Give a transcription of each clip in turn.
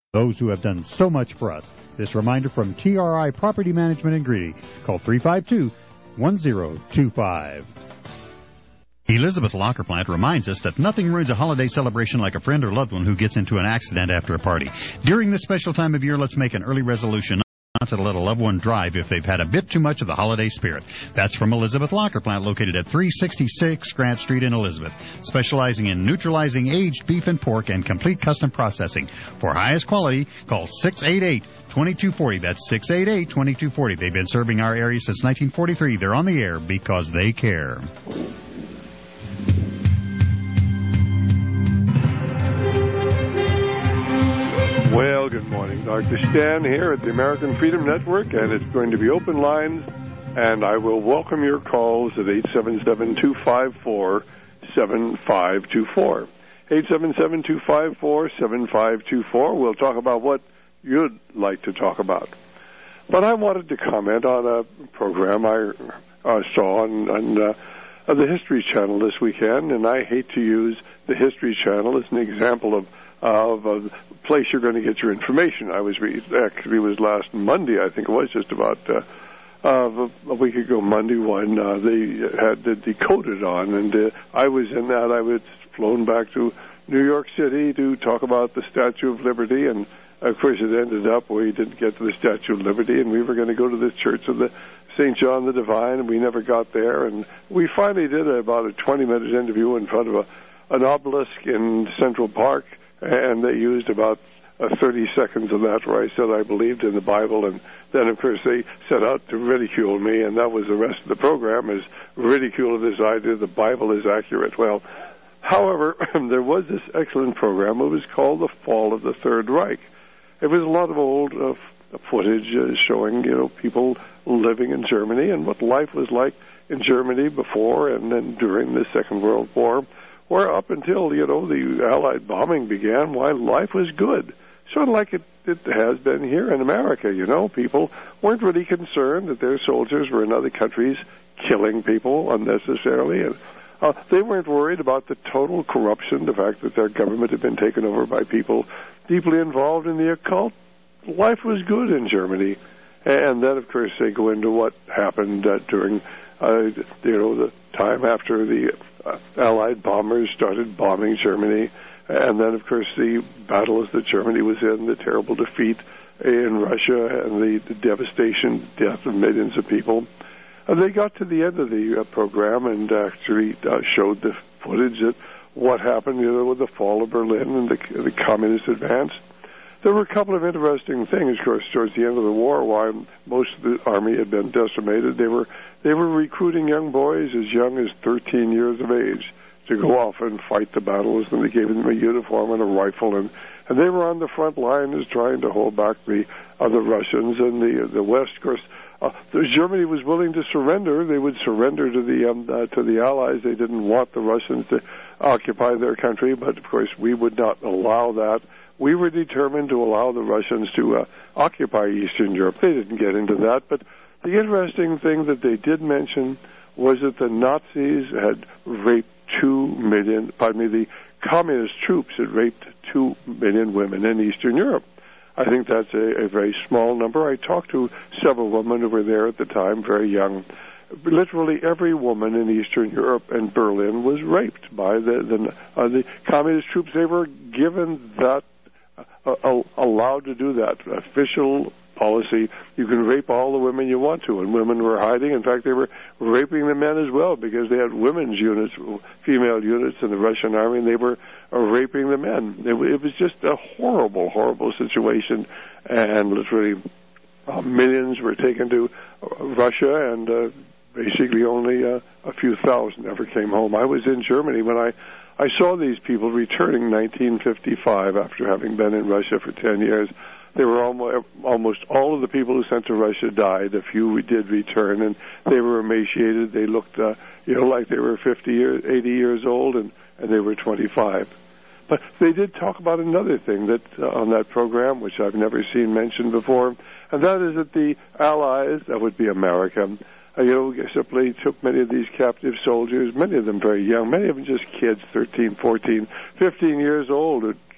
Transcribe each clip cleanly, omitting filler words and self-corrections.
those who have done so much for us. This reminder from TRI Property Management in Greeley. Call 352-1025. Elizabeth Locker Plant reminds us that nothing ruins a holiday celebration like a friend or loved one who gets into an accident after a party. During this special time of year, let's make an early resolution not to let a loved one drive if they've had a bit too much of the holiday spirit. That's from Elizabeth Locker Plant, located at 366 Grant Street in Elizabeth, specializing in neutralizing aged beef and pork and complete custom processing. For highest quality, call 688-2240. That's 688-2240. They've been serving our area since 1943. They're on the air because they care. Well, good morning. Dr. Stan here at the American Freedom Network, and it's going to be open lines, and I will welcome your calls at 877-254-7524. 877-254-7524. We'll talk about what you'd like to talk about. But I wanted to comment on a program I saw on the History Channel this weekend, and I hate to use the History Channel as an example of a place you're going to get your information. Actually, it was last Monday, I think it was, just about a week ago Monday, when they had the Decoded on, and I was in that. I was flown back to New York City to talk about the Statue of Liberty, and of course it ended up we didn't get to the Statue of Liberty, and we were going to go to the Church of the St. John the Divine, and we never got there, and we finally did about a 20-minute interview in front of an obelisk in Central Park, and they used about 30 seconds of that where I said I believed in the Bible, and then, of course, they set out to ridicule me, and that was the rest of the program, is ridicule of this idea the Bible is accurate. Well, however, there was this excellent program. It was called The Fall of the Third Reich. It was a lot of old footage showing, people living in Germany and what life was like in Germany before and then during the Second World War, where up until, the Allied bombing began, why life was good. Sort of like it has been here in America, People weren't really concerned that their soldiers were in other countries killing people unnecessarily. And they weren't worried about the total corruption, the fact that their government had been taken over by people deeply involved in the occult. Life was good in Germany. And then, of course, they go into what happened during, the time after the Allied bombers started bombing Germany. And then, of course, the battles that Germany was in, the terrible defeat in Russia and the devastation, death of millions of people. And they got to the end of the program and actually showed the footage that what happened, with the fall of Berlin and the communist advance. There were a couple of interesting things, of course, towards the end of the war, while most of the army had been decimated. They were recruiting young boys as young as 13 years of age to go off and fight the battles, and they gave them a uniform and a rifle, and they were on the front line as trying to hold back the Russians and the West. Of course, Germany was willing to surrender. They would surrender to the Allies. They didn't want the Russians to occupy their country, but of course we would not allow that. We were determined to allow the Russians to occupy Eastern Europe. They didn't get into that, but the interesting thing that they did mention was that the Nazis had raped the communist troops had raped 2 million women in Eastern Europe. I think that's a very small number. I talked to several women who were there at the time, very young. Literally every woman in Eastern Europe and Berlin was raped by the communist troops. They were given that, allowed to do that. Official policy, you can rape all the women you want to, and women were hiding. In fact, they were raping the men as well, because they had women's units, female units in the Russian army, and they were raping the men. It was just a horrible, horrible situation, and literally millions were taken to Russia, and basically only a few thousand ever came home. I was in Germany when I saw these people returning in 1955 after having been in Russia for 10 years. They were almost all of the people who sent to Russia died. A few did return, and they were emaciated. They looked, like they were 80 years old, and they were 25. But they did talk about another thing that on that program, which I've never seen mentioned before, and that is that the Allies, that would be America, simply took many of these captive soldiers, many of them very young, many of them just kids, 13, 14, 15 years old,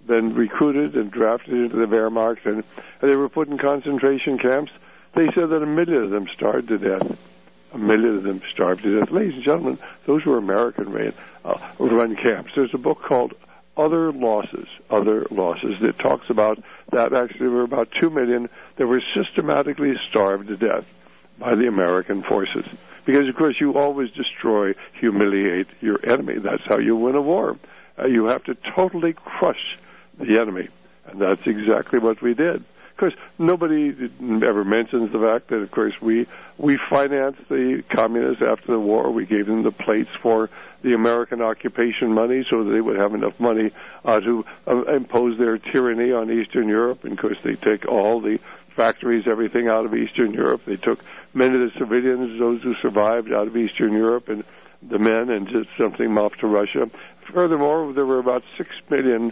been recruited and drafted into the Wehrmacht, and they were put in concentration camps. They said that 1 million of them starved to death. 1 million of them starved to death. Ladies and gentlemen, those were American-run camps. There's a book called Other Losses, that talks about that actually there were about 2 million that were systematically starved to death by the American forces. Because, of course, you always destroy, humiliate your enemy. That's how you win a war. You have to totally crush the enemy. And that's exactly what we did. Of course, nobody ever mentions the fact that, of course, we financed the communists after the war. We gave them the plates for the American occupation money so that they would have enough money to impose their tyranny on Eastern Europe. And, of course, they take all the factories, everything out of Eastern Europe. They took many of the civilians, those who survived, out of Eastern Europe, and the men, and just sent them off to Russia. Furthermore, there were about 6 million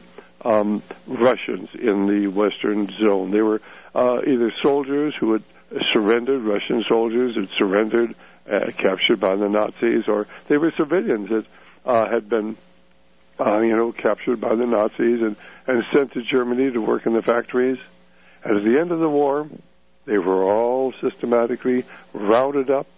Russians in the Western zone. They were either soldiers who had surrendered, Russian soldiers who had surrendered, captured by the Nazis, or they were civilians that had been, captured by the Nazis and sent to Germany to work in the factories. And at the end of the war, they were all systematically rounded up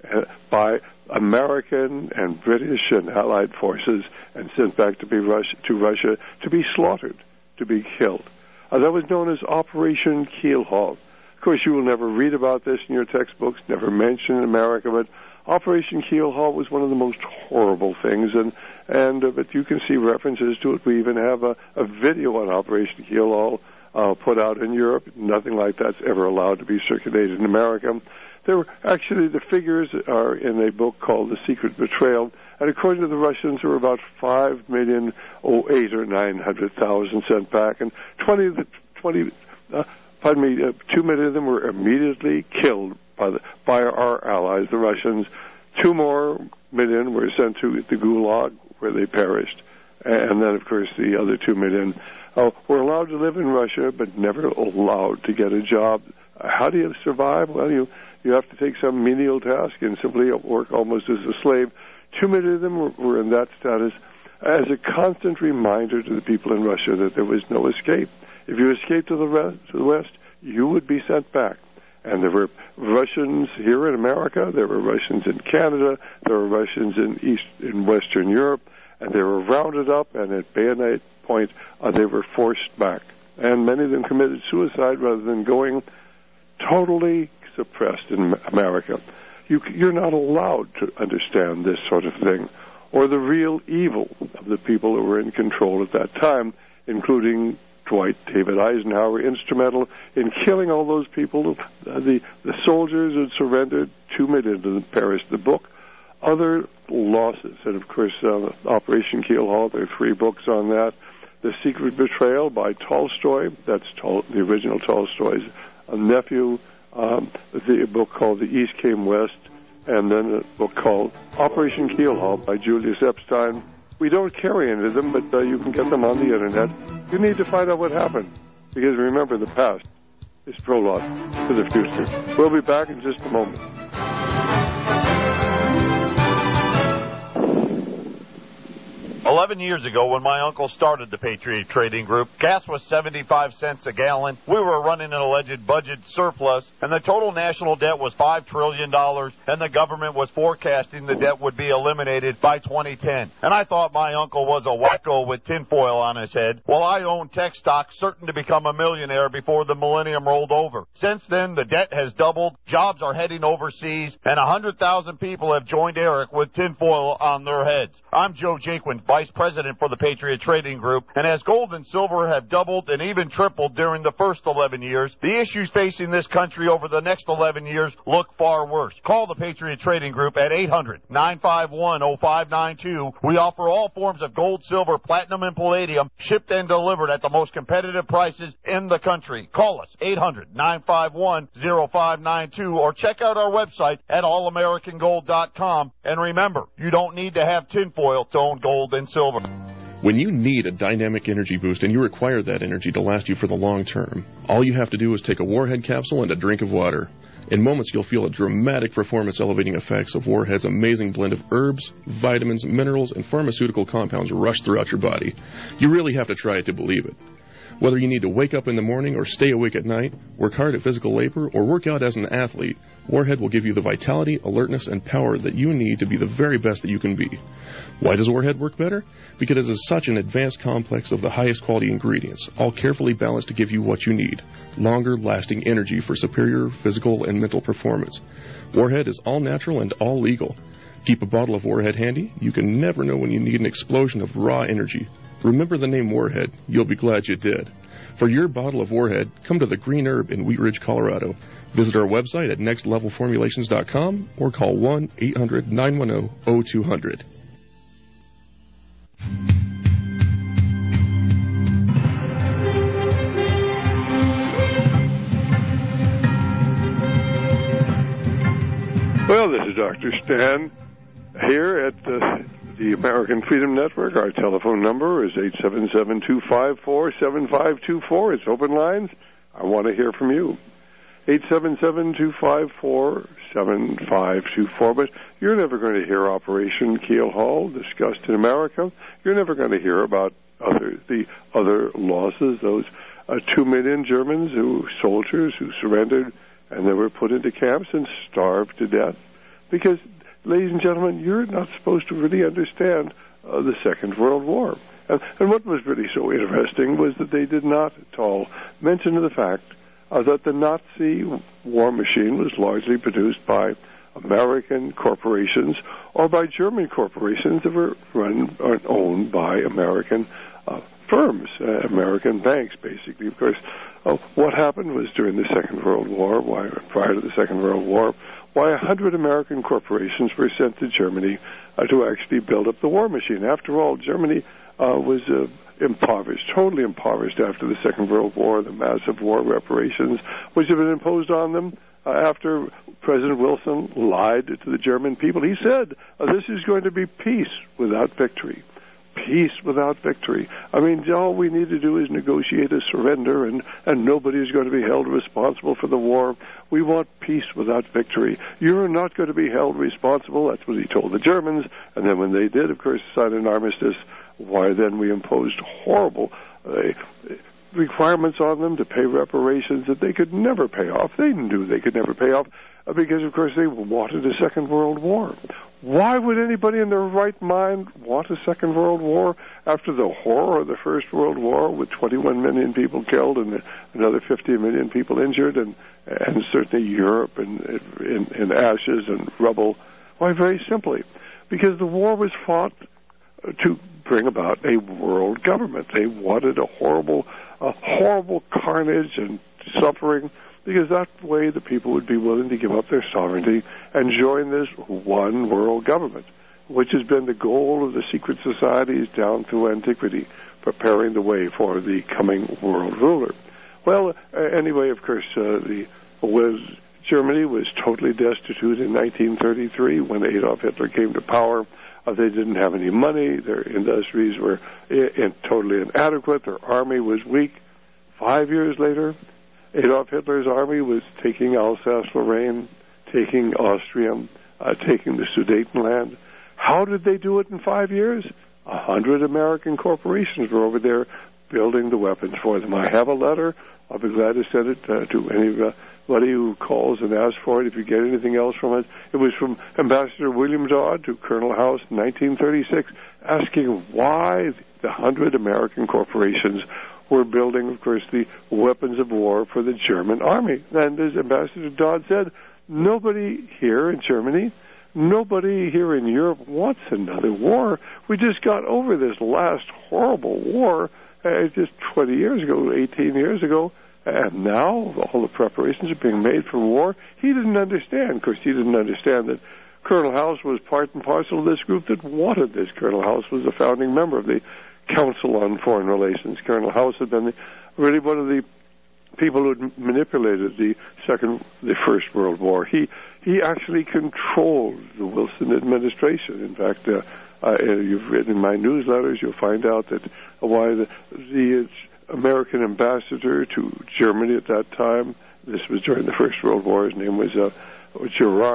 by American and British and Allied forces and sent back to Russia to be slaughtered, to be killed. That was known as Operation Keelhaul. Of course, you will never read about this in your textbooks, never mention in America, but Operation Keelhaul was one of the most horrible things, but you can see references to it. We even have a video on Operation Keelhaul put out in Europe. Nothing like that's ever allowed to be circulated in America. There were actually, the figures are in a book called The Secret Betrayal, and according to the Russians, there were about 5,008,000 or 900,000 sent back, and 2 million of them were immediately killed by our allies, the Russians. 2 more million were sent to the Gulag, where they perished, and then, of course, the other 2 million were allowed to live in Russia, but never allowed to get a job. How do you survive? Well, you have to take some menial task and simply work almost as a slave. 2 million of them were in that status as a constant reminder to the people in Russia that there was no escape. If you escaped to the West, you would be sent back. And there were Russians here in America, there were Russians in Canada, there were Russians in Western Europe, and they were rounded up, and at bayonet point, they were forced back. And many of them committed suicide rather than going. Totally suppressed in America. You're not allowed to understand this sort of thing, or the real evil of the people who were in control at that time, including Dwight David Eisenhower, instrumental in killing all those people, the soldiers who surrendered, 2 million of them perished. The book, Other Losses, and of course Operation Keelhaul, there are 3 books on that. The Secret Betrayal by Tolstoy, that's the original Tolstoy's nephew, the book called The East Came West, and then a book called Operation Keelhaul by Julius Epstein. We don't carry any of them, but you can get them on the Internet. You need to find out what happened, because remember, the past is prologue to the future. We'll be back in just a moment. 11 years ago, when my uncle started the Patriot Trading Group, gas was 75 cents a gallon. We were running an alleged budget surplus, and the total national debt was $5 trillion, and the government was forecasting the debt would be eliminated by 2010. And I thought my uncle was a wacko with tinfoil on his head, while I owned tech stocks certain to become a millionaire before the millennium rolled over. Since then, the debt has doubled, jobs are heading overseas, and 100,000 people have joined Eric with tinfoil on their heads. I'm Joe Jaquin, Vice President for the Patriot Trading Group, and as gold and silver have doubled and even tripled during the first 11 years, the issues facing this country over the next 11 years look far worse. Call the Patriot Trading Group at 800-951-0592. We offer all forms of gold, silver, platinum, and palladium, shipped and delivered at the most competitive prices in the country. Call us, 800-951-0592, or check out our website at allamericangold.com. And remember, you don't need to have tinfoil to own gold and silver. When you need a dynamic energy boost and you require that energy to last you for the long term, all you have to do is take a Warhead capsule and a drink of water. In moments, you'll feel a dramatic performance-elevating effects of Warhead's amazing blend of herbs, vitamins, minerals, and pharmaceutical compounds rush throughout your body. You really have to try it to believe it. Whether you need to wake up in the morning or stay awake at night, work hard at physical labor, or work out as an athlete, Warhead will give you the vitality, alertness, and power that you need to be the very best that you can be. Why does Warhead work better? Because it is such an advanced complex of the highest quality ingredients, all carefully balanced to give you what you need. Longer lasting energy for superior physical and mental performance. Warhead is all natural and all legal. Keep a bottle of Warhead handy. You can never know when you need an explosion of raw energy. Remember the name Warhead. You'll be glad you did. For your bottle of Warhead, come to the Green Herb in Wheat Ridge, Colorado. Visit our website at nextlevelformulations.com or call 1-800-910-0200. Well, this is Dr. Stan here at the American Freedom Network. Our telephone number is 877-254-7524. It's open lines. I want to hear from you. 877-254-7524. But you're never going to hear Operation Keel Haul discussed in America. You're never going to hear about the other losses, those 2 million Germans soldiers who surrendered, and they were put into camps and starved to death. Because, ladies and gentlemen, you're not supposed to really understand the Second World War. And what was really so interesting was that they did not at all mention the fact that the Nazi war machine was largely produced by American corporations or by German corporations that were run or owned by American firms, American banks, basically. Of course, what happened was during the Second World War, prior to the Second World War, 100 American corporations were sent to Germany to actually build up the war machine. After all, Germany was impoverished, totally impoverished after the Second World War, the massive war reparations which had been imposed on them after President Wilson lied to the German people. He said, this is going to be peace without victory. Peace without victory. I mean, all we need to do is negotiate a surrender, and nobody is going to be held responsible for the war. We want peace without victory. You're not going to be held responsible. That's what he told the Germans. And then when they did, of course, sign an armistice, why then we imposed horrible requirements on them to pay reparations that they could never pay off. They knew they could never pay off because, of course, they wanted a Second World War. Why would anybody in their right mind want a Second World War after the horror of the First World War with 21 million people killed and another 50 million people injured and certainly Europe in ashes and rubble? Why, very simply, because the war was fought to bring about a world government. They wanted a horrible carnage and suffering, because that way the people would be willing to give up their sovereignty and join this one world government, which has been the goal of the secret societies down through antiquity, preparing the way for the coming world ruler. Well, anyway, of course, Germany was totally destitute in 1933 when Adolf Hitler came to power. They didn't have any money. Their industries were totally inadequate. Their army was weak. 5 years later, Adolf Hitler's army was taking Alsace-Lorraine, taking Austria, taking the Sudetenland. How did they do it in 5 years? 100 American corporations were over there building the weapons for them. I have a letter. I'll be glad to send it to anybody who calls and asks for it if you get anything else from it. It was from Ambassador William Dodd to Colonel House in 1936, asking why the 100 American corporations were building, of course, the weapons of war for the German army. And as Ambassador Dodd said, nobody here in Germany, nobody here in Europe wants another war. We just got over this last horrible war just 20 years ago, 18 years ago, and now all the preparations are being made for war. He didn't understand. Of course, he didn't understand that Colonel House was part and parcel of this group that wanted this. Colonel House was a founding member of the Council on Foreign Relations. Colonel House had been really one of the people who had manipulated the First World War. He actually controlled the Wilson administration. In fact, you've written in my newsletters, you'll find out that why the American ambassador to Germany at that time, this was during the First World War, his name was Gerard.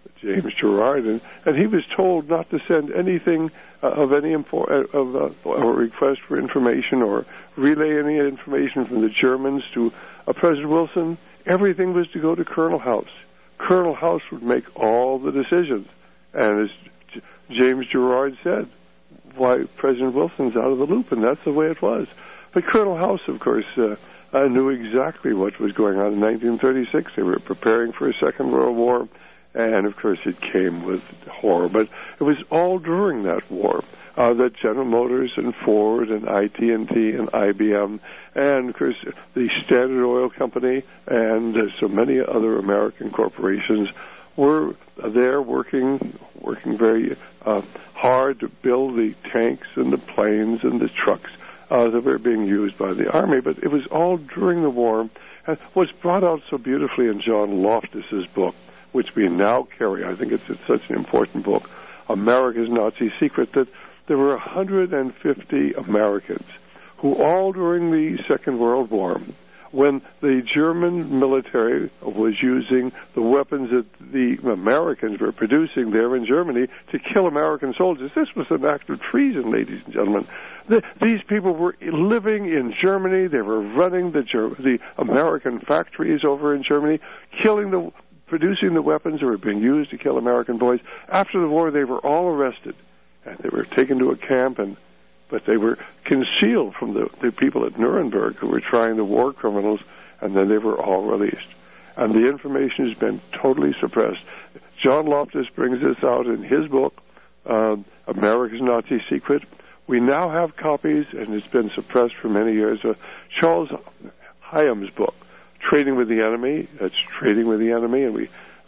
James Gerard, and he was told not to send anything of any or request for information or relay any information from the Germans to President Wilson. Everything was to go to Colonel House. Colonel House would make all the decisions, and as James Gerard said, why President Wilson's out of the loop, and that's the way it was. But Colonel House, of course, knew exactly what was going on in 1936. They were preparing for a Second World War, and of course it came with horror. But it was all during that war that General Motors and Ford and IT&T and IBM and, of course, the Standard Oil Company and so many other American corporations were there working very hard to build the tanks and the planes and the trucks that were being used by the Army. But it was all during the war. And what's brought out so beautifully in John Loftus's book, which we now carry, I think it's such an important book, America's Nazi Secret, that there were 150 Americans who all during the Second World War, when the German military was using the weapons that the Americans were producing there in Germany to kill American soldiers. This was an act of treason, ladies and gentlemen. These people were living in Germany. They were running the American factories over in Germany, producing the weapons that were being used to kill American boys. After the war, they were all arrested, and they were taken to a camp, but they were concealed from the people at Nuremberg who were trying the war criminals, and then they were all released. And the information has been totally suppressed. John Loftus brings this out in his book, America's Nazi Secret. We now have copies, and it's been suppressed for many years, Charles Hyam's book, Trading with the Enemy. That's Trading with the Enemy, and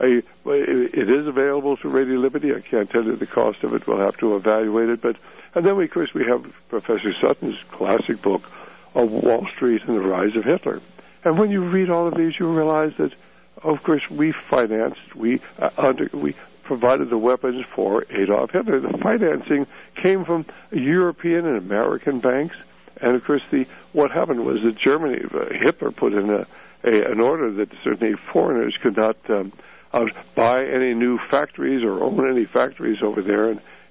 it is available through Radio Liberty. I can't tell you the cost of it. We'll have to evaluate it. And then, of course, we have Professor Sutton's classic book of Wall Street and the Rise of Hitler. And when you read all of these, you realize that, of course, we provided the weapons for Adolf Hitler. The financing came from European and American banks. And, of course, what happened was that Germany, Hitler put in an order that certainly foreigners could not buy any new factories or own any factories over there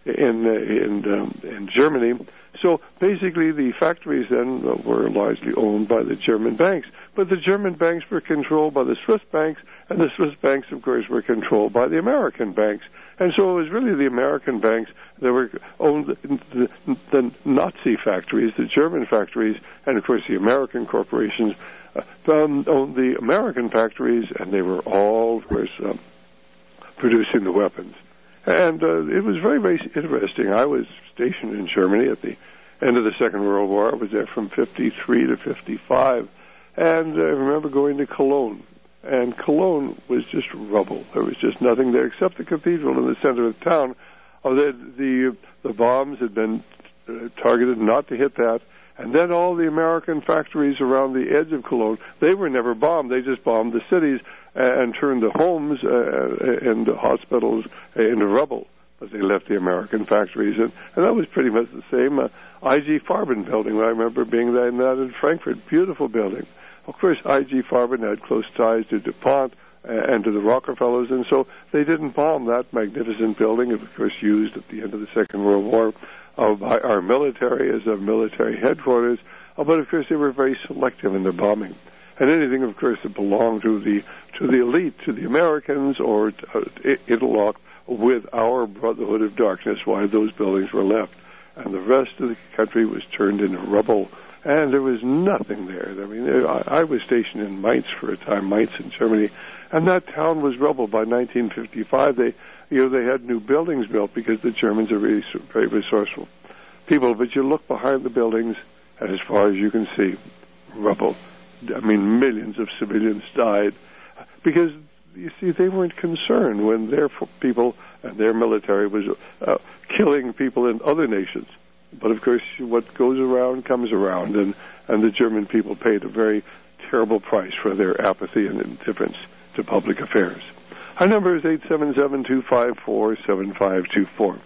in Germany. So basically the factories then were largely owned by the German banks. But the German banks were controlled by the Swiss banks, and the Swiss banks, of course, were controlled by the American banks. And so it was really the American banks that were owned the Nazi factories, the German factories, and, of course, the American corporations owned the American factories, and they were all, of course, producing the weapons. And it was very, very interesting. I was stationed in Germany at the end of the Second World War. I was there from 53 to 55. And I remember going to Cologne. And Cologne was just rubble. There was just nothing there except the cathedral in the center of the town. The bombs had been targeted not to hit that. And then all the American factories around the edge of Cologne, they were never bombed. They just bombed the cities and turned the homes and the hospitals into rubble. But they left the American factories. And that was pretty much the same. I.G. Farben building, I remember being there in Frankfurt. Beautiful building. Of course, I.G. Farben had close ties to DuPont and to the Rockefellers, and so they didn't bomb that magnificent building. It was, of course, used at the end of the Second World War by our military as a military headquarters. But, of course, they were very selective in their bombing. And anything, of course, that belonged to the elite, to the Americans, or interlocked with our Brotherhood of Darkness, why those buildings were left. And the rest of the country was turned into rubble. And there was nothing there. I mean, I was stationed in Mainz for a time, Mainz in Germany, and that town was rubble by 1955. They had new buildings built because the Germans are really very resourceful people. But you look behind the buildings, and as far as you can see, rubble. I mean, millions of civilians died because, you see, they weren't concerned when their people and their military was killing people in other nations. But, of course, what goes around comes around, and the German people paid a very terrible price for their apathy and indifference to public affairs. Our number is 877-254-7524.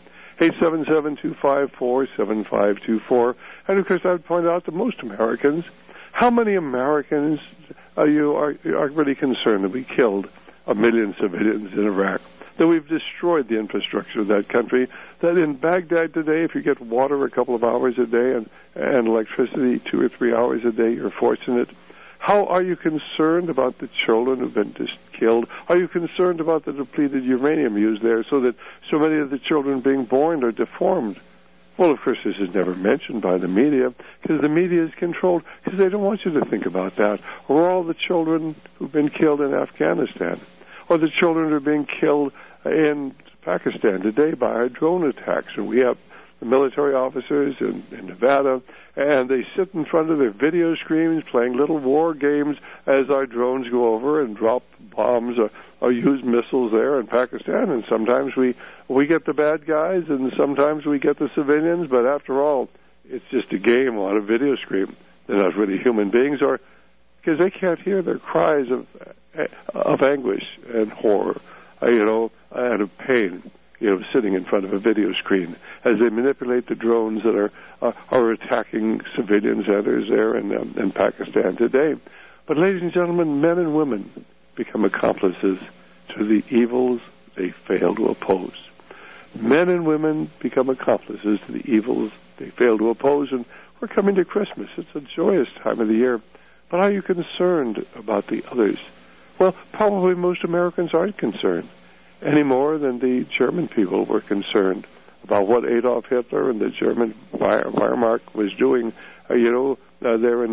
877-254-7524. And, of course, I would point out that most Americans, how many Americans are really concerned that we killed 1 million civilians in Iraq, that we've destroyed the infrastructure of that country, that in Baghdad today, if you get water a couple of hours a day and electricity 2 or 3 hours a day, you're fortunate. How are you concerned about the children who've been killed? Are you concerned about the depleted uranium used there so that so many of the children being born are deformed? Well, of course, this is never mentioned by the media because the media is controlled because they don't want you to think about that. Or all the children who've been killed in Afghanistan, or the children who are being killed in Pakistan today by our drone attacks. And we have the military officers in Nevada, and they sit in front of their video screens playing little war games as our drones go over and drop bombs or use missiles there in Pakistan. And sometimes we get the bad guys, and sometimes we get the civilians. But after all, it's just a game on a video screen. They're not really human beings, or because they can't hear their cries of anguish and horror, and of pain, sitting in front of a video screen as they manipulate the drones that are attacking civilian centers there in Pakistan today. But ladies and gentlemen, men and women become accomplices to the evils they fail to oppose. Men and women become accomplices to the evils they fail to oppose, and we're coming to Christmas. It's a joyous time of the year. But are you concerned about the others? Well, probably most Americans aren't concerned any more than the German people were concerned about what Adolf Hitler and the German Wehrmacht was doing, there in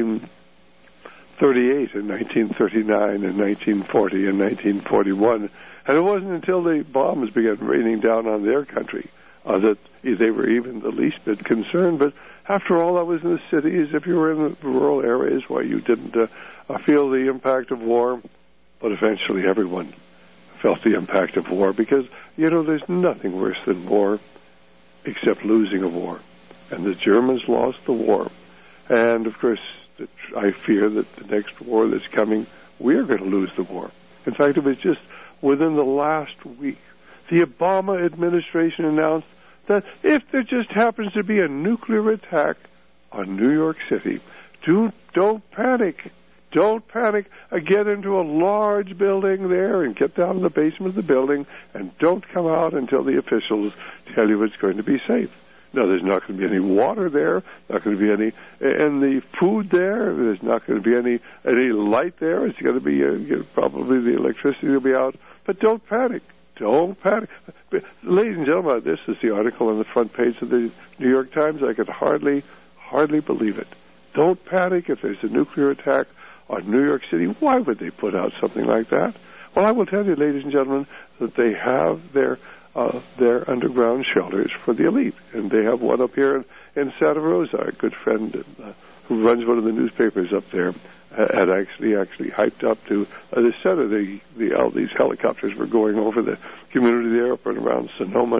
1938 and 1939 and 1940 and 1941. And it wasn't until the bombs began raining down on their country that they were even the least bit concerned. But after all, that was in the cities. If you were in the rural areas, where you didn't feel the impact of war. But eventually everyone felt the impact of war because, there's nothing worse than war except losing a war. And the Germans lost the war. And, of course, I fear that the next war that's coming, we're going to lose the war. In fact, it was just within the last week, the Obama administration announced that if there just happens to be a nuclear attack on New York City, don't panic. Don't panic. Get into a large building there and get down in the basement of the building, and don't come out until the officials tell you it's going to be safe. No, there's not going to be any water there, not going to be any, and the food there, there's not going to be any light there. It's going to be, probably the electricity will be out. But don't panic. Don't panic. Ladies and gentlemen, this is the article on the front page of the New York Times. I could hardly believe it. Don't panic if there's a nuclear attack on New York City. Why would they put out something like that? Well, I will tell you, ladies and gentlemen, that they have their underground shelters for the elite, and they have one up here in Santa Rosa. A good friend who runs one of the newspapers up there had actually hyped up to the center. All these helicopters were going over the community there up and around Sonoma,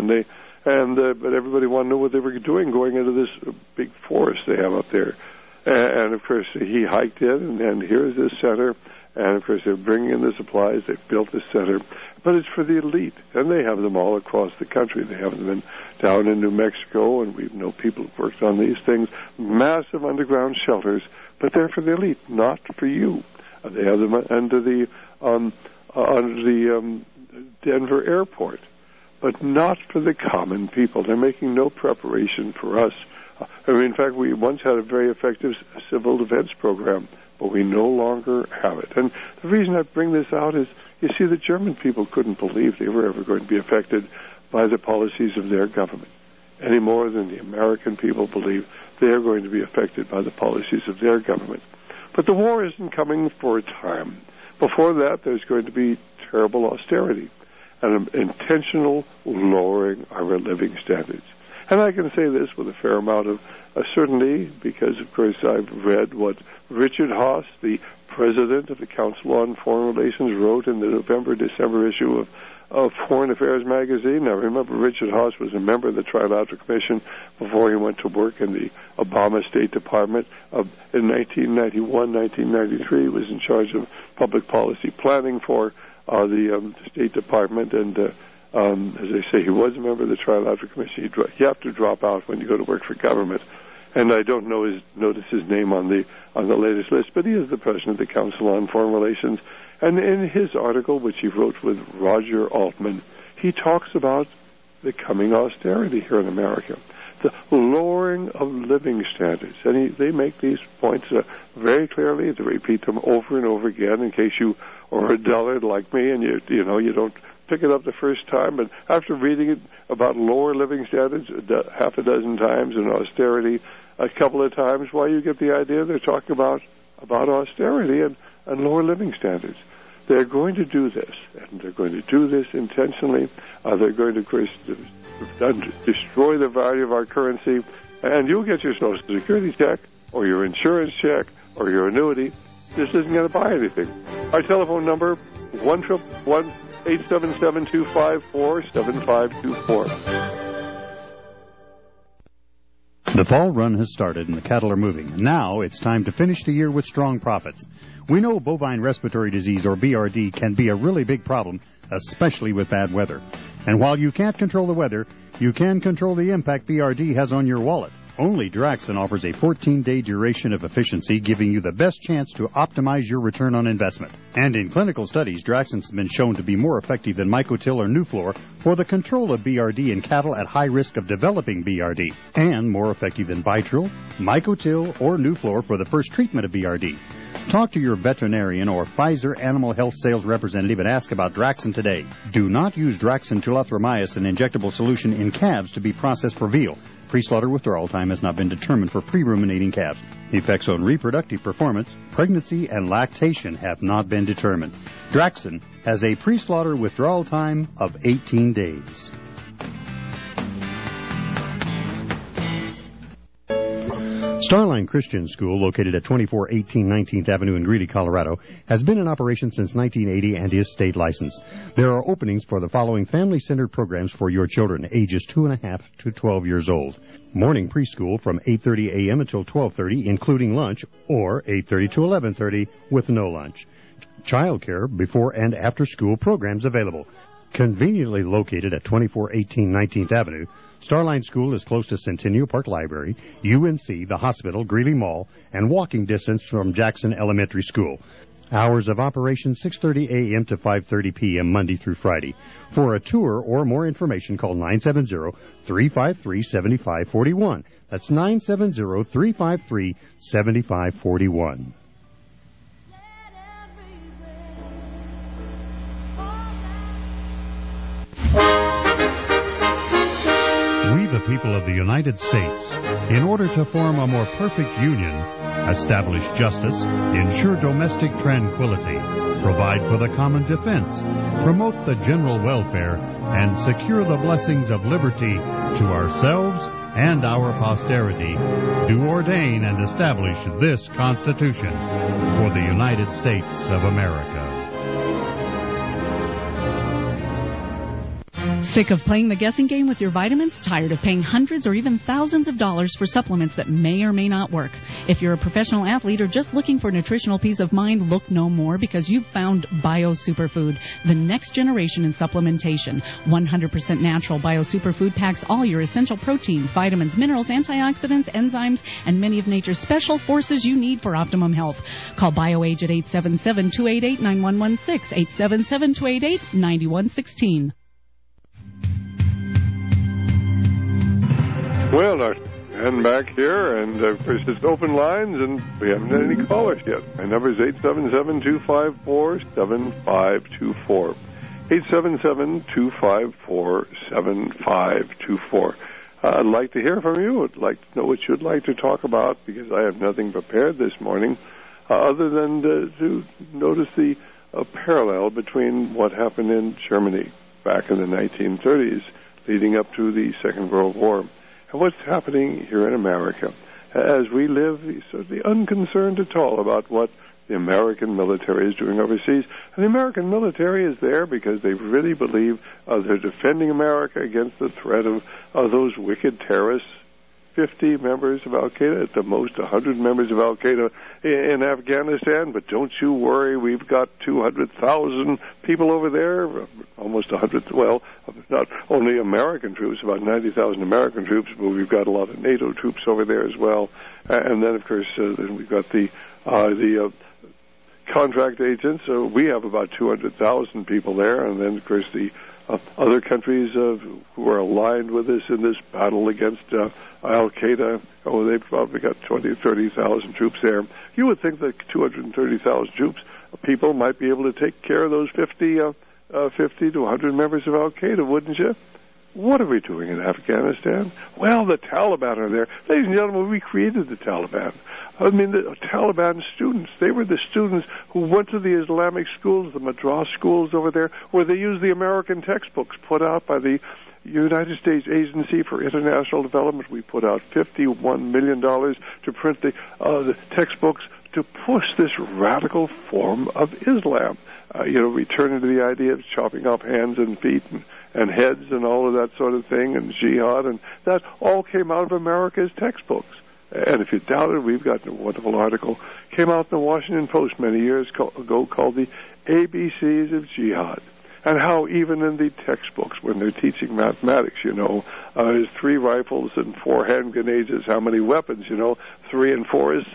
but everybody wanted to know what they were doing going into this big forest they have up there. And of course, he hiked in, and here's this center. And of course, they're bringing in the supplies. They've built this center, but it's for the elite, and they have them all across the country. They have them down in New Mexico, and we know people who've worked on these things. Massive underground shelters, but they're for the elite, not for you. They have them under the Denver airport, but not for the common people. They're making no preparation for us. In fact, we once had a very effective civil defense program, but we no longer have it. And the reason I bring this out is, you see, the German people couldn't believe they were ever going to be affected by the policies of their government, any more than the American people believe they are going to be affected by the policies of their government. But the war isn't coming for a time. Before that, there's going to be terrible austerity and an intentional lowering of our living standards. And I can say this with a fair amount of certainty because, of course, I've read what Richard Haass, the president of the Council on Foreign Relations, wrote in the November-December issue of Foreign Affairs magazine. Now, remember, Richard Haass was a member of the Trilateral Commission before he went to work in the Obama State Department. In 1991, 1993, he was in charge of public policy planning for the State Department, and as I say, he was a member of the Trilateral Commission. You have to drop out when you go to work for government. and I don't notice his name on the latest list, but he is the president of the Council on Foreign Relations. And in his article, which he wrote with Roger Altman, he talks about the coming austerity here in America, the lowering of living standards. And they make these points very clearly. They repeat them over and over again in case you are a dullard like me and you don't pick it up the first time. But after reading it about lower living standards half a dozen times and austerity a couple of times, why, you get the idea they're talking about austerity and lower living standards. They're going to do this, and they're going to do this intentionally. They're going to, of course, destroy the value of our currency, and you'll get your Social Security check or your insurance check or your annuity. This isn't going to buy anything. Our telephone number, 1-877-254-7524. The fall run has started and the cattle are moving. Now it's time to finish the year with strong profits. We know bovine respiratory disease, or BRD, can be a really big problem, especially with bad weather. And while you can't control the weather, you can control the impact BRD has on your wallet. Only Draxxin offers a 14-day duration of efficiency, giving you the best chance to optimize your return on investment. And in clinical studies, Draxxin's been shown to be more effective than Mycotil or Nuflor for the control of BRD in cattle at high risk of developing BRD, and more effective than Bitril, Mycotil, or Nuflor for the first treatment of BRD. Talk to your veterinarian or Pfizer Animal Health Sales representative and ask about Draxxin today. Do not use Draxxin tulathromycin injectable solution in calves to be processed for veal. Pre-slaughter withdrawal time has not been determined for pre-ruminating calves. Effects on reproductive performance, pregnancy, and lactation have not been determined. Draxxin has a pre-slaughter withdrawal time of 18 days. Starline Christian School, located at 2418 19th Avenue in Greeley, Colorado, has been in operation since 1980 and is state licensed. There are openings for the following family-centered programs for your children, ages 2.5 to 12 years old. Morning preschool from 8:30 a.m. until 12:30, including lunch, or 8:30 to 11:30 with no lunch. Child care before and after school programs available. Conveniently located at 2418 19th Avenue, Starline School is close to Centennial Park Library, UNC, the hospital, Greeley Mall, and walking distance from Jackson Elementary School. Hours of operation 6:30 a.m. to 5:30 p.m. Monday through Friday. For a tour or more information, call 970-353-7541. That's 970-353-7541. We, the people of the United States, in order to form a more perfect union, establish justice, ensure domestic tranquility, provide for the common defense, promote the general welfare, and secure the blessings of liberty to ourselves and our posterity, do ordain and establish this Constitution for the United States of America. Sick of playing the guessing game with your vitamins? Tired of paying hundreds or even thousands of dollars for supplements that may or may not work? If you're a professional athlete or just looking for nutritional peace of mind, look no more, because you've found Bio Superfood, the next generation in supplementation. 100% natural Bio Superfood packs all your essential proteins, vitamins, minerals, antioxidants, enzymes, and many of nature's special forces you need for optimum health. Call BioAge at 877-288-9116, 877-288-9116. Well, and back here, and of course it's open lines, and we haven't had any callers yet. My number is 877-254-7524. 877-254-7524. I'd like to hear from you. I'd like to know what you'd like to talk about, because I have nothing prepared this morning other than to notice the parallel between what happened in Germany back in the 1930s leading up to the Second World War, and what's happening here in America as we live certainly unconcerned at all about what the American military is doing overseas. And the American military is there because they really believe they're defending America against the threat of those wicked terrorists 50 members of Al-Qaeda, at the most 100 members of Al-Qaeda in Afghanistan. But don't you worry, we've got 200,000 people over there, almost 100, well, not only American troops, about 90,000 American troops, but we've got a lot of NATO troops over there as well. And then, of course, then we've got the contract agents. So we have about 200,000 people there. And then, of course, the other countries who are aligned with us in this battle against Al-Qaeda, they've probably got 20, 30,000 troops there. You would think that 230,000 people might be able to take care of those 50 to 100 members of Al-Qaeda, wouldn't you? What are we doing in Afghanistan? Well, the Taliban are there. Ladies and gentlemen, we created the Taliban. I mean, the Taliban students, they were the students who went to the Islamic schools, the madras schools over there, where they used the American textbooks put out by the United States Agency for International Development. We put out $51 million to print the textbooks to push this radical form of Islam. Returning to the idea of chopping off hands and feet and heads and all of that sort of thing, and jihad, and that all came out of America's textbooks. And if you doubt it, we've got a wonderful article, came out in the Washington Post many years ago called The ABCs of Jihad, and how even in the textbooks, when they're teaching mathematics, is 3 rifles and 4 hand grenades is how many weapons, 3 and 4 is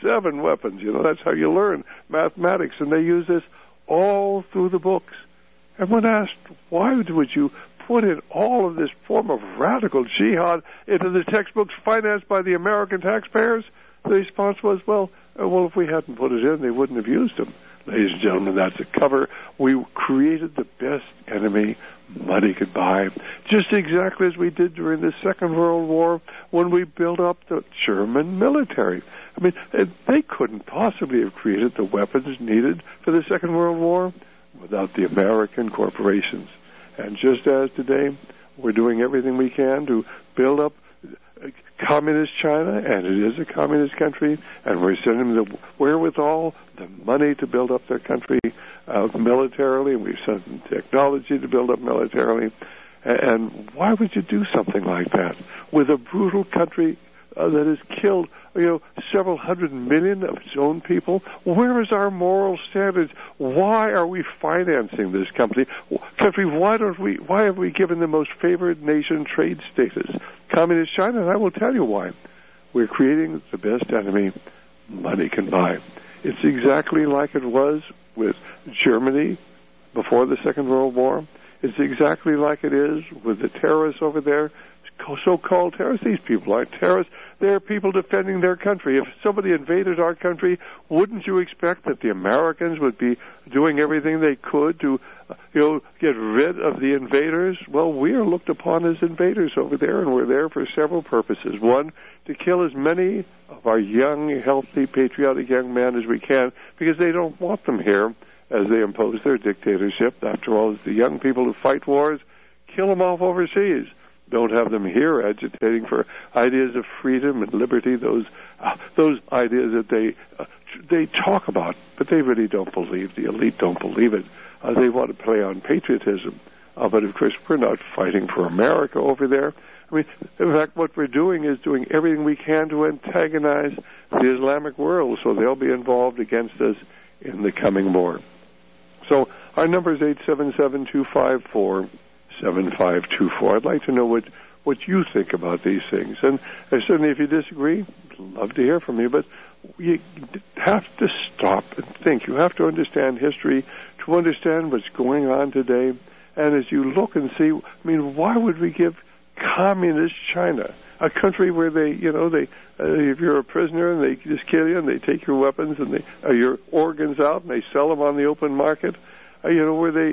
7 weapons, that's how you learn mathematics, and they use this all through the books. And when asked, why would you put in all of this form of radical jihad into the textbooks financed by the American taxpayers, the response was, well, if we hadn't put it in, they wouldn't have used them. Ladies and gentlemen, that's a cover. We created the best enemy money could buy, just exactly as we did during the Second World War when we built up the German military. I mean, they couldn't possibly have created the weapons needed for the Second World War without the American corporations. And just as today, we're doing everything we can to build up communist China, and it is a communist country, and we're sending them the wherewithal, the money to build up their country militarily, and we've sent them technology to build up militarily. And why would you do something like that with a brutal country that has killed, several hundred million of its own people? Where is our moral standards? Why are we financing this country? Why have we given the most favored nation trade status? Communist China, and I will tell you why. We're creating the best enemy money can buy. It's exactly like it was with Germany before the Second World War. It's exactly like it is with the terrorists over there, so-called terrorists. These people aren't terrorists. They're people defending their country. If somebody invaded our country, wouldn't you expect that the Americans would be doing everything they could to, get rid of the invaders? Well, we are looked upon as invaders over there, and we're there for several purposes. One, to kill as many of our young, healthy, patriotic young men as we can, because they don't want them here as they impose their dictatorship. After all, it's the young people who fight wars. Kill them off overseas. Don't have them here agitating for ideas of freedom and liberty, those ideas that they talk about, but they really don't believe. The elite don't believe it. They want to play on patriotism. But, of course, we're not fighting for America over there. I mean, in fact, what we're doing is doing everything we can to antagonize the Islamic world so they'll be involved against us in the coming war. So our number is 877-254-7524. I'd like to know what you think about these things. And certainly if you disagree, I'd love to hear from you. But you have to stop and think. You have to understand history to understand what's going on today. And as you look and see, why would we give communist China, a country where they if you're a prisoner and they just kill you and they take your weapons and your organs out and they sell them on the open market, where they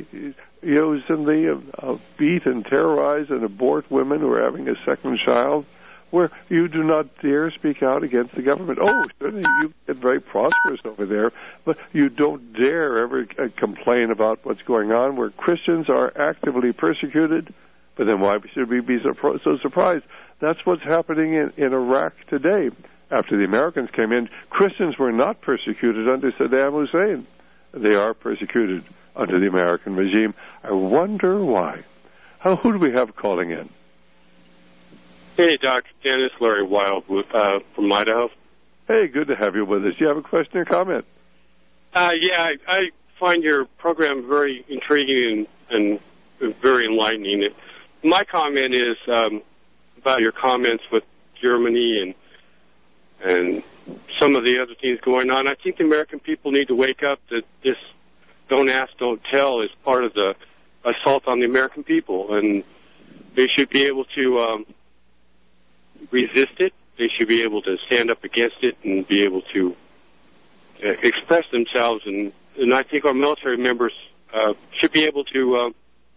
beat and terrorize and abort women who are having a second child, where you do not dare speak out against the government. Oh, certainly you get very prosperous over there, but you don't dare ever complain about what's going on, where Christians are actively persecuted. But then why should we be so surprised? That's what's happening in Iraq today. After the Americans came in, Christians were not persecuted under Saddam Hussein. They are persecuted under the American regime. I wonder why. Who do we have calling in? Hey, Dr. Dennis, Larry Wild from Idaho. Hey, good to have you with us. Do you have a question or comment? Yeah, I find your program very intriguing and very enlightening. My comment is about your comments with Germany and some of the other things going on. I think the American people need to wake up that this don't ask, don't tell is part of the assault on the American people, and they should be able to resist it. They should be able to stand up against it and be able to express themselves. And I think our military members should be able to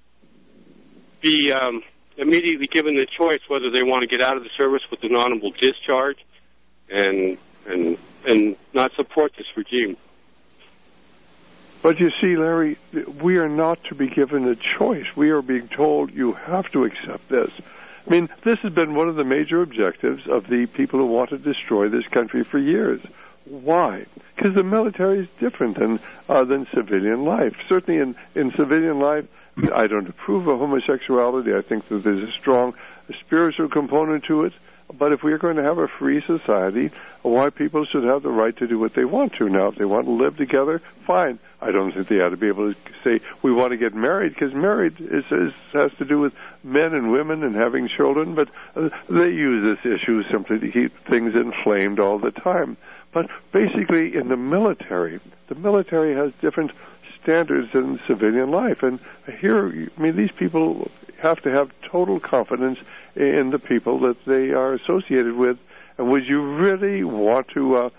be immediately given the choice whether they want to get out of the service with an honorable discharge and not support this regime. But you see, Larry, we are not to be given a choice. We are being told you have to accept this. I mean, this has been one of the major objectives of the people who want to destroy this country for years. Why? Because the military is different than civilian life. Certainly in civilian life, I don't approve of homosexuality. I think that there's a strong spiritual component to it. But if we are going to have a free society, why people should have the right to do what they want to. Now, if they want to live together, fine. I don't think they ought to be able to say, we want to get married, because married has to do with men and women and having children, but they use this issue simply to keep things inflamed all the time. But basically, in the military has different standards in civilian life. And here, I mean, these people have to have total confidence in the people that they are associated with. And would you really want to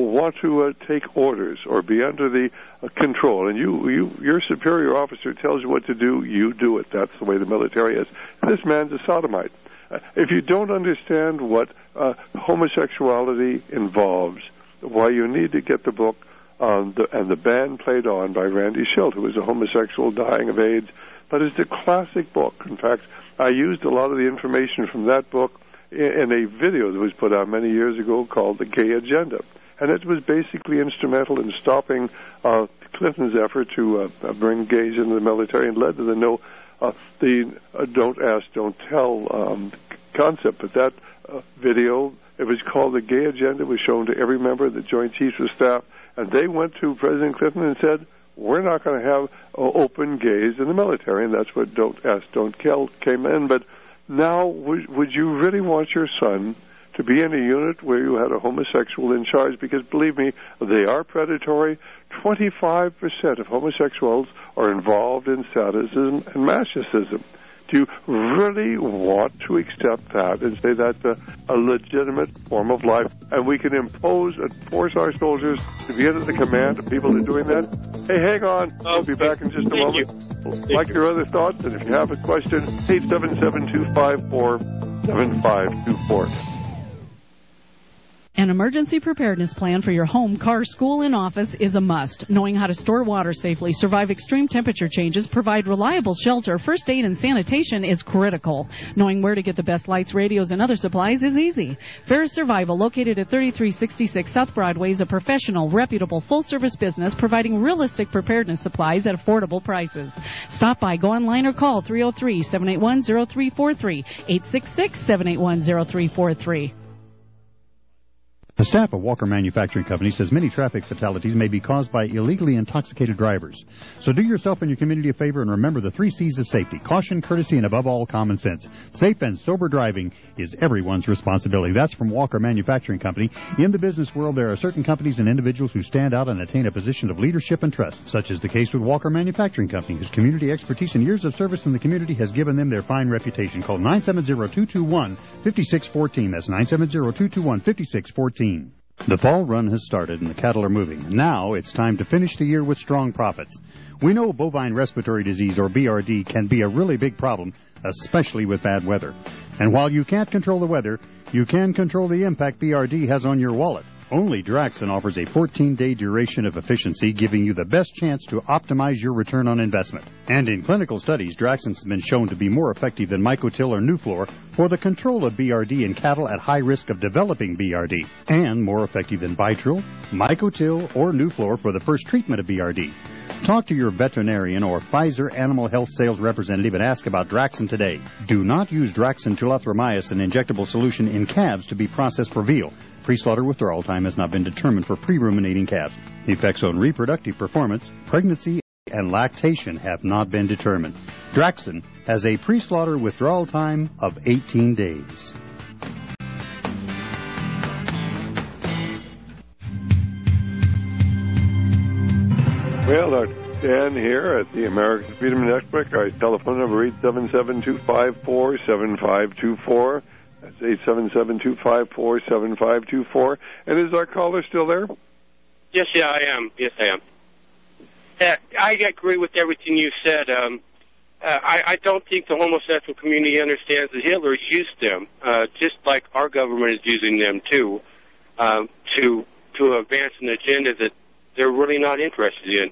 take orders or be under the control? And your superior officer tells you what to do, you do it. That's the way the military is. This man's a sodomite. If you don't understand what homosexuality involves, why you need to get the book and the Band Played On by Randy Schilt, who was a homosexual dying of AIDS. But it's a classic book. In fact, I used a lot of the information from that book in a video that was put out many years ago called The Gay Agenda. And it was basically instrumental in stopping Clinton's effort to bring gays into the military and led to the don't ask, don't tell concept. But that video, it was called The Gay Agenda, was shown to every member of the Joint Chiefs of Staff. And they went to President Clinton and said, we're not going to have open gays in the military. And that's what Don't Ask, Don't Kill came in. But now, would you really want your son to be in a unit where you had a homosexual in charge? Because believe me, they are predatory. 25% of homosexuals are involved in sadism and masochism. Do you really want to accept that and say that's a legitimate form of life? And we can impose and force our soldiers to be under the command of people that are doing that? Hey, hang on. I'll be back in just a moment. Like your other thoughts, and if you have a question, 877-254-7524. An emergency preparedness plan for your home, car, school, and office is a must. Knowing how to store water safely, survive extreme temperature changes, provide reliable shelter, first aid, and sanitation is critical. Knowing where to get the best lights, radios, and other supplies is easy. Ferris Survival, located at 3366 South Broadway, is a professional, reputable, full-service business providing realistic preparedness supplies at affordable prices. Stop by, go online, or call 303-781-0343, 866-781-0343. The staff of Walker Manufacturing Company says many traffic fatalities may be caused by illegally intoxicated drivers. So do yourself and your community a favor and remember the 3 C's of safety: caution, courtesy, and above all, common sense. Safe and sober driving is everyone's responsibility. That's from Walker Manufacturing Company. In the business world, there are certain companies and individuals who stand out and attain a position of leadership and trust, such is the case with Walker Manufacturing Company, whose community expertise and years of service in the community has given them their fine reputation. Call 970-221-5614. That's 970-221-5614. The fall run has started and the cattle are moving. Now it's time to finish the year with strong profits. We know bovine respiratory disease, or BRD, can be a really big problem, especially with bad weather. And while you can't control the weather, you can control the impact BRD has on your wallet. Only Draxxin offers a 14-day duration of efficiency, giving you the best chance to optimize your return on investment. And in clinical studies, Draxxin has been shown to be more effective than Mycotil or Nuflor for the control of BRD in cattle at high risk of developing BRD, and more effective than Bitril, Mycotil, or Nuflor for the first treatment of BRD. Talk to your veterinarian or Pfizer animal health sales representative and ask about Draxxin today. Do not use Draxxin tulathromycin injectable solution in calves to be processed for veal. Pre-slaughter withdrawal time has not been determined for pre-ruminating calves. The effects on reproductive performance, pregnancy, and lactation have not been determined. Draxxin has a pre-slaughter withdrawal time of 18 days. Well, Dr. Dan here at the American Freedom Network. Our telephone number 877-254-7524. That's 877-254-7524. And is our caller still there? Yes, yeah, I am. Yes, I am. I agree with everything you said. I don't think the homosexual community understands that Hitler used them, just like our government is using them too, to advance an agenda that they're really not interested in.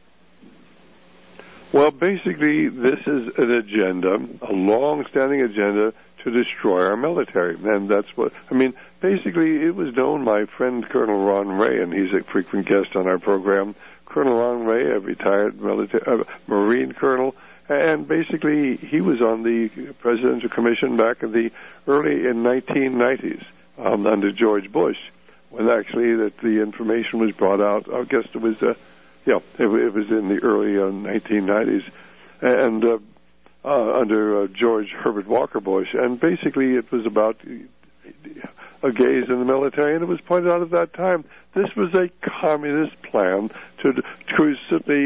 Well, basically, this is an agenda, a long-standing agenda to destroy our military. And that's what, I mean, basically, it was known, my friend Colonel Ron Ray, and he's a frequent guest on our program. Colonel Ron Ray, a retired Marine colonel, and basically, he was on the Presidential Commission back in the 1990s under George Bush, when actually that the information was brought out. I guess it was, it was in the early 1990s, and under George Herbert Walker Bush, and basically it was about gays in the military, and it was pointed out at that time this was a communist plan to simply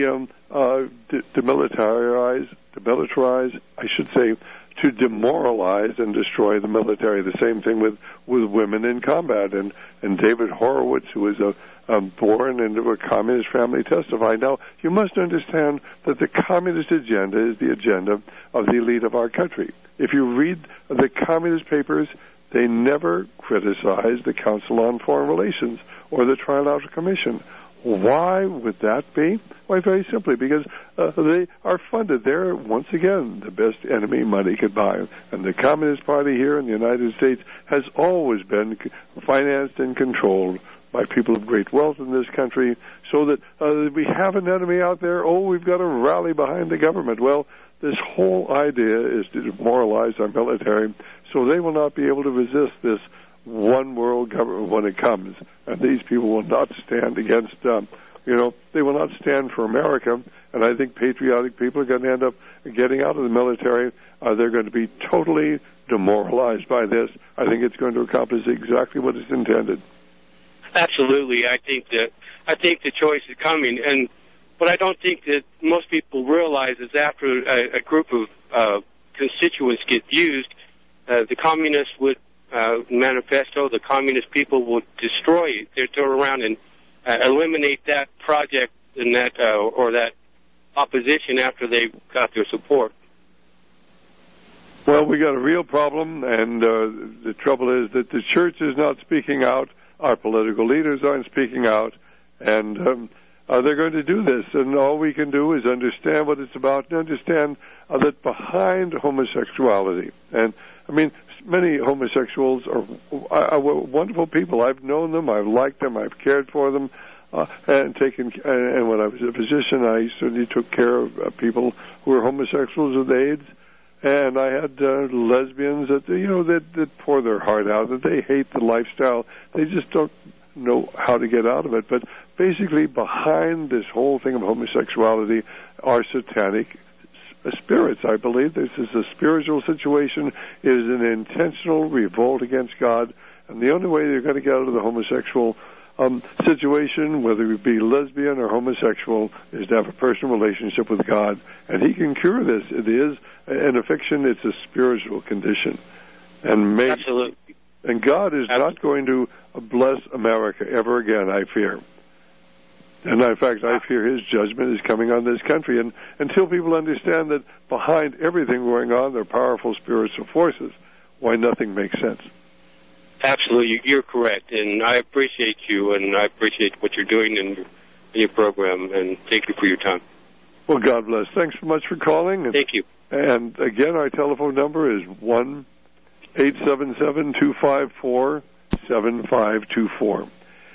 demilitarize, I should say, to demoralize and destroy the military. The same thing with women in combat. And David Horowitz, who was born into a communist family, testified. Now, you must understand that the communist agenda is the agenda of the elite of our country. If you read the communist papers, they never criticize the Council on Foreign Relations or the Trilateral Commission. Why would that be? Why, very simply, because they are funded. They're, once again, the best enemy money could buy. And the Communist Party here in the United States has always been financed and controlled by people of great wealth in this country, so that we have an enemy out there, we've got to rally behind the government. Well, this whole idea is to demoralize our military so they will not be able to resist this one world government when it comes. And these people will not stand against, they will not stand for America. And I think patriotic people are going to end up getting out of the military. They're going to be totally demoralized by this. I think it's going to accomplish exactly what it's intended. Absolutely. I think the choice is coming. And what I don't think that most people realize is after a group of constituents get used, the communists would manifesto, the communist people will destroy it. They'll turn around and eliminate that project and that or that opposition after they've got their support. Well, we got a real problem, and the trouble is that the church is not speaking out. Our political leaders aren't speaking out, and they're going to do this. And all we can do is understand what it's about and understand that behind homosexuality, and I mean, many homosexuals are wonderful people. I've known them, I've liked them, I've cared for them, and when I was a physician, I certainly took care of people who were homosexuals with AIDS. And I had lesbians that pour their heart out, that they hate the lifestyle. They just don't know how to get out of it. But basically, behind this whole thing of homosexuality are satanic spirits. I believe this is a spiritual situation. It is an intentional revolt against God. And the only way they're going to get out of the homosexual situation, whether it be lesbian or homosexual, is to have a personal relationship with God. And He can cure this. It is, in a fiction, it's a spiritual condition. And absolutely. And God is not going to bless America ever again, I fear. And in fact, I fear His judgment is coming on this country. And until people understand that behind everything going on, there are powerful spiritual forces, why nothing makes sense. Absolutely, you're correct, and I appreciate you, and I appreciate what you're doing in your program, and thank you for your time. Well, God bless. Thanks so much for calling. Thank you. And again, our telephone number is 1-877-254-7524.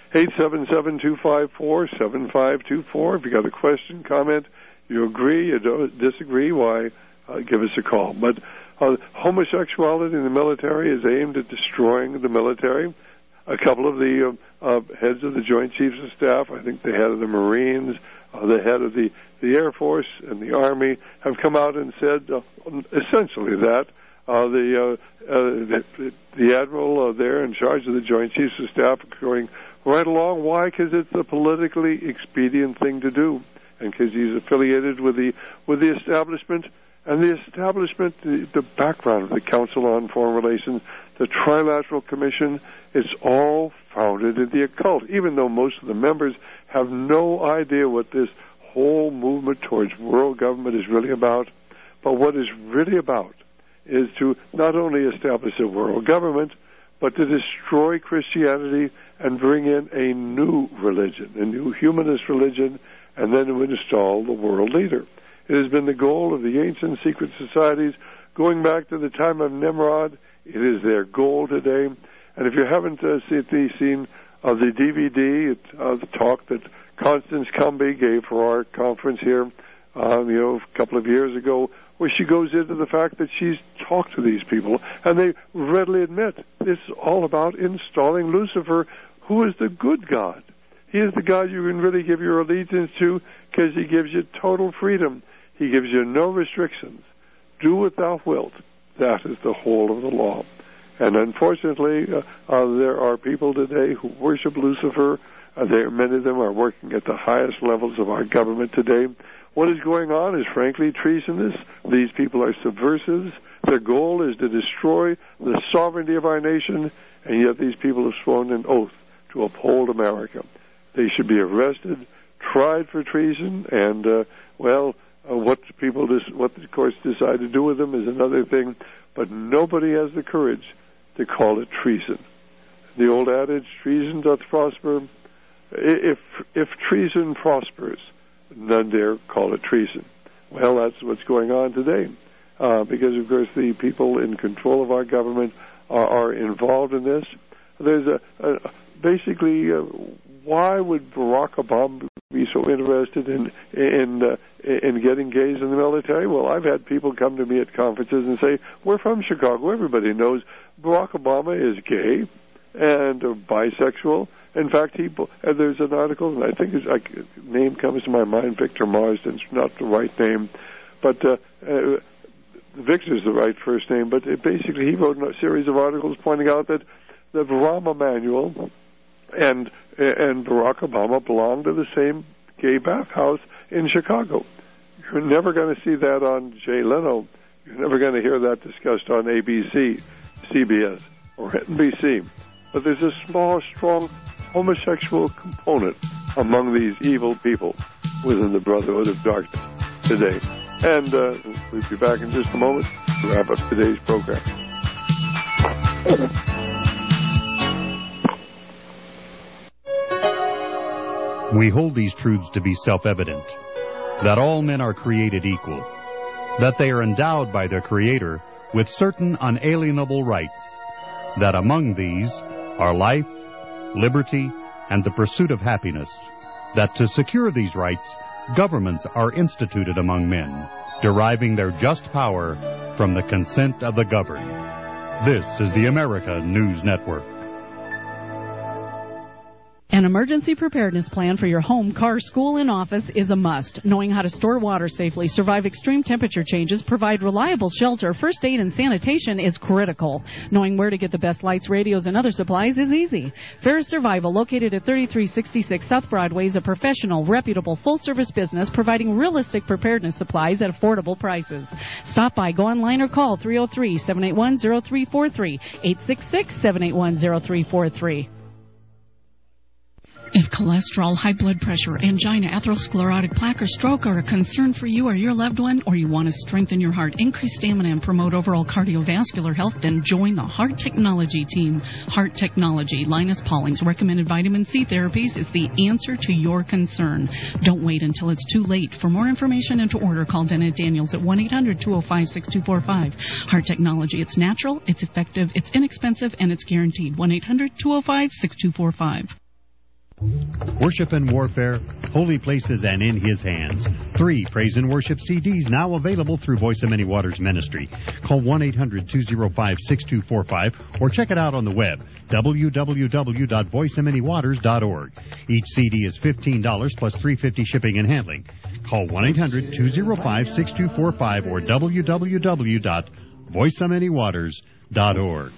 877-254-7524. If you got a question, comment, you agree, you don't disagree, why, give us a call. But homosexuality in the military is aimed at destroying the military. A couple of the heads of the Joint Chiefs of Staff, I think the head of the Marines, the head of the Air Force and the Army, have come out and said essentially that the admiral there in charge of the Joint Chiefs of Staff going right along. Why? Because it's the politically expedient thing to do, and because he's affiliated with the establishment. And the establishment, the background of the Council on Foreign Relations, the Trilateral Commission, it's all founded in the occult, even though most of the members have no idea what this whole movement towards world government is really about. But what it's really about is to not only establish a world government, but to destroy Christianity and bring in a new religion, a new humanist religion, and then to install the world leader. It has been the goal of the ancient secret societies going back to the time of Nimrod. It is their goal today. And if you haven't seen the DVD, the talk that Constance Cumby gave for our conference here, a couple of years ago, where she goes into the fact that she's talked to these people, and they readily admit it's all about installing Lucifer, who is the good God. He is the God you can really give your allegiance to because he gives you total freedom. He gives you no restrictions. Do what thou wilt. That is the whole of the law. And unfortunately, there are people today who worship Lucifer. Many of them are working at the highest levels of our government today. What is going on is frankly treasonous. These people are subversives. Their goal is to destroy the sovereignty of our nation, and yet these people have sworn an oath to uphold America. They should be arrested, tried for treason, and, what the courts decide to do with them is another thing, but nobody has the courage to call it treason. The old adage, treason doth prosper. If treason prospers, none dare call it treason. Well, that's what's going on today, because, of course, the people in control of our government are involved in this. There's basically, why would Barack Obama be so interested in getting gays in the military? Well, I've had people come to me at conferences and say, we're from Chicago. Everybody knows Barack Obama is gay and bisexual. In fact, there's an article, and I think his name comes to my mind, Victor Marsden's not the right name, but Victor's the right first name, but basically he wrote a series of articles pointing out that the Rahm Emanuel and Barack Obama belong to the same gay bathhouse in Chicago. You're never going to see that on Jay Leno. You're never going to hear that discussed on ABC, CBS, or NBC. But there's a small, strong homosexual component among these evil people within the Brotherhood of Darkness today. And we'll be back in just a moment to wrap up today's program. We hold these truths to be self-evident, that all men are created equal, that they are endowed by their Creator with certain unalienable rights, that among these are life, liberty, and the pursuit of happiness, that to secure these rights, governments are instituted among men, deriving their just power from the consent of the governed. This is the America News Network. An emergency preparedness plan for your home, car, school, and office is a must. Knowing how to store water safely, survive extreme temperature changes, provide reliable shelter, first aid, and sanitation is critical. Knowing where to get the best lights, radios, and other supplies is easy. Ferris Survival, located at 3366 South Broadway, is a professional, reputable, full-service business providing realistic preparedness supplies at affordable prices. Stop by, go online, or call 303-781-0343, 866-781-0343. If cholesterol, high blood pressure, angina, atherosclerotic plaque, or stroke are a concern for you or your loved one, or you want to strengthen your heart, increase stamina, and promote overall cardiovascular health, then join the Heart Technology team. Heart Technology, Linus Pauling's recommended vitamin C therapies, is the answer to your concern. Don't wait until it's too late. For more information and to order, call Dennett Daniels at 1-800-205-6245. Heart Technology, it's natural, it's effective, it's inexpensive, and it's guaranteed. 1-800-205-6245. Worship and Warfare, Holy Places and In His Hands. 3 praise and worship CDs now available through Voice of Many Waters Ministry. Call 1-800-205-6245 or check it out on the web, www.voiceofmanywaters.org. Each CD is $15 plus $3.50 shipping and handling. Call 1-800-205-6245 or www.voiceofmanywaters.org.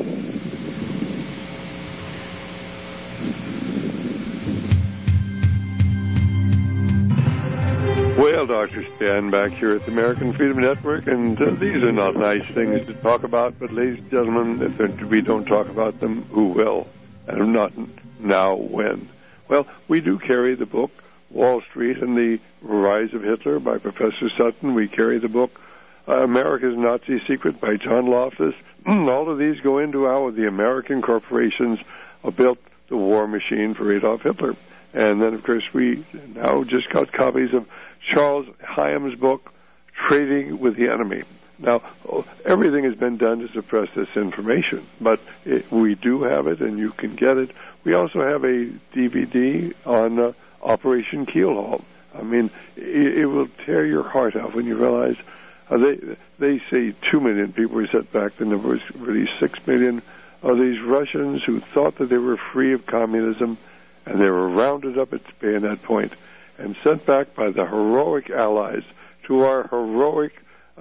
Well, Dr. Stan back here at the American Freedom Network, and these are not nice things to talk about, but ladies and gentlemen, if we don't talk about them, who will? And if not now, when? Well, we do carry the book, Wall Street and the Rise of Hitler by Professor Sutton. We carry the book, America's Nazi Secret by John Loftus. All of these go into how the American corporations built the war machine for Adolf Hitler. And then, of course, we now just got copies of Charles Hyam's book, Trading with the Enemy. Now, everything has been done to suppress this information, but we do have it, and you can get it. We also have a DVD on Operation Keelhaul. I mean, it will tear your heart out when you realize they say 2 million people were sent back. The number was really 6 million of these Russians who thought that they were free of communism, and they were rounded up at bayonet point and sent back by the heroic allies to our heroic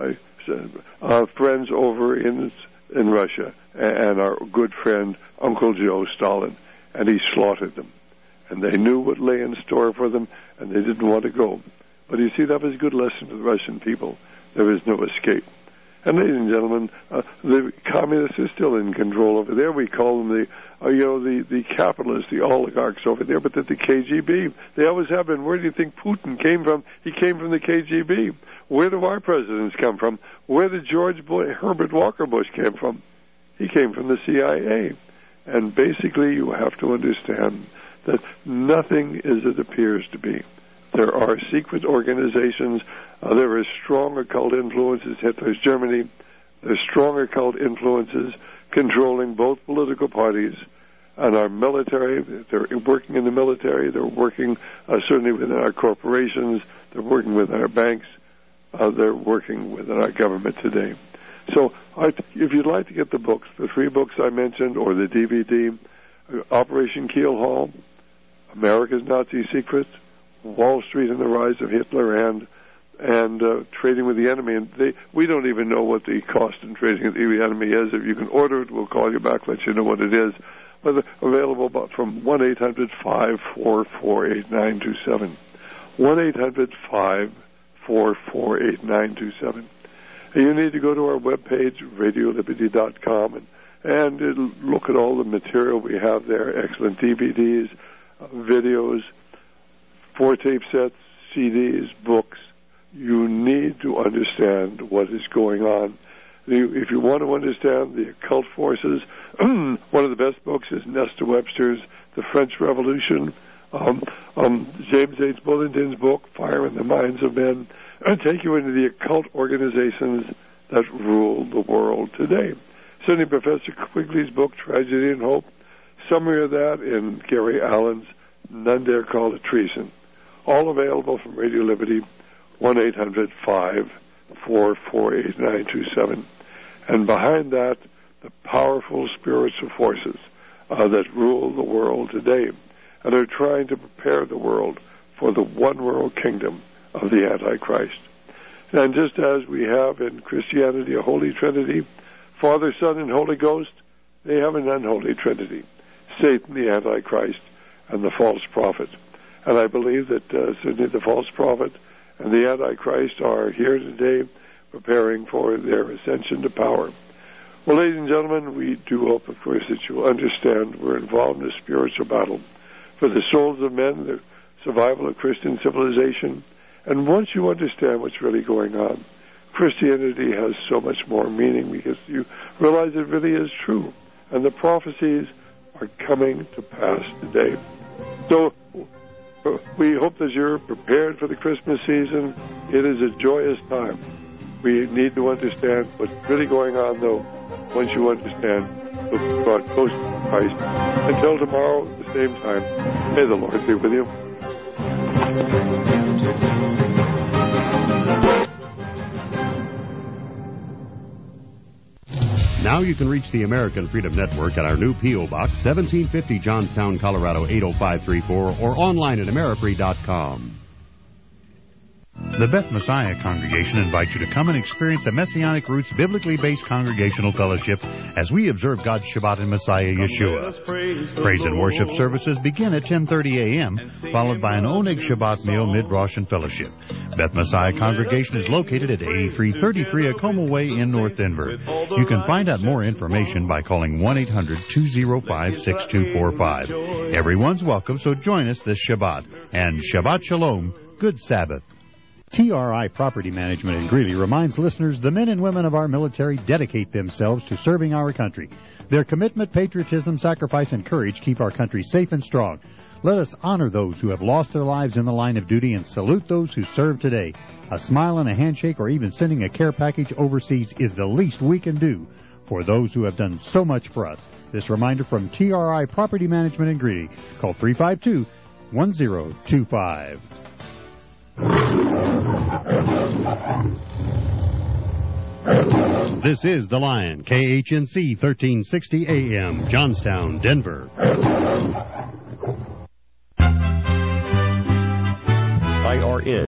friends over in Russia and our good friend Uncle Joe Stalin, and he slaughtered them. And they knew what lay in store for them, and they didn't want to go. But you see, that was a good lesson to the Russian people. There is no escape. And ladies and gentlemen, the communists are still in control over there. We call them the capitalists, the oligarchs over there, but they're the KGB. They always have been. Where do you think Putin came from? He came from the KGB. Where do our presidents come from? Where did Herbert Walker Bush came from? He came from the CIA. And basically, you have to understand that nothing is as it appears to be. There are secret organizations. There are strong occult influences. Hitler's Germany. There's strong occult influences controlling both political parties and our military. They're working in the military. They're working certainly within our corporations. They're working with our banks. They're working within our government today. So if you'd like to get the books, the 3 books I mentioned, or the DVD, Operation Keelhaul, America's Nazi Secrets, Wall Street and the Rise of Hitler, and Trading with the Enemy. And we don't even know what the cost in Trading with the Enemy is. If you can order it, we'll call you back, let you know what it is. But they're available from 1-800-544-8927. 1-800-544-8927. You need to go to our webpage, radioliberty.com, and look at all the material we have there. Excellent DVDs, videos, 4 tape sets, CDs, books. You need to understand what is going on. If you want to understand the occult forces, one of the best books is Nestor Webster's The French Revolution, James H. Bulletin's book, Fire in the Minds of Men, and take you into the occult organizations that rule the world today. Certainly Professor Quigley's book, Tragedy and Hope, summary of that in Gary Allen's None Dare Call It Treason. All available from Radio Liberty, 1-800-544-8927. And behind that, the powerful spiritual forces that rule the world today and are trying to prepare the world for the one world kingdom of the Antichrist. And just as we have in Christianity a Holy Trinity, Father, Son, and Holy Ghost, they have an unholy Trinity, Satan, the Antichrist, and the false prophet. And I believe that certainly the false prophet and the Antichrist are here today preparing for their ascension to power. Well, ladies and gentlemen, we do hope, of course, that you'll understand we're involved in a spiritual battle for the souls of men, the survival of Christian civilization. And once you understand what's really going on, Christianity has so much more meaning because you realize it really is true. And the prophecies are coming to pass today. So we hope that you're prepared for the Christmas season. It is a joyous time. We need to understand what's really going on, though, once you understand the broad post. Christ. Until tomorrow at the same time, may the Lord be with you. Now you can reach the American Freedom Network at our new P.O. Box, 1750 Johnstown, Colorado, 80534, or online at amerifree.com. The Beth Messiah Congregation invites you to come and experience a Messianic Roots biblically based congregational fellowship as we observe God's Shabbat in Messiah Yeshua. Praise and worship services begin at 10:30 a.m., followed by an Oneg Shabbat meal, mid-Rosh, and fellowship. Beth Messiah Congregation is located at 8333 Acoma Way in North Denver. You can find out more information by calling 1-800-205-6245. Everyone's welcome, so join us this Shabbat. And Shabbat Shalom, good Sabbath. TRI Property Management in Greeley reminds listeners the men and women of our military dedicate themselves to serving our country. Their commitment, patriotism, sacrifice, and courage keep our country safe and strong. Let us honor those who have lost their lives in the line of duty and salute those who serve today. A smile and a handshake or even sending a care package overseas is the least we can do for those who have done so much for us. This reminder from TRI Property Management in Greeley. Call 352-1025. This is The Lion, KHNC 1360 AM, Johnstown, Denver. IRN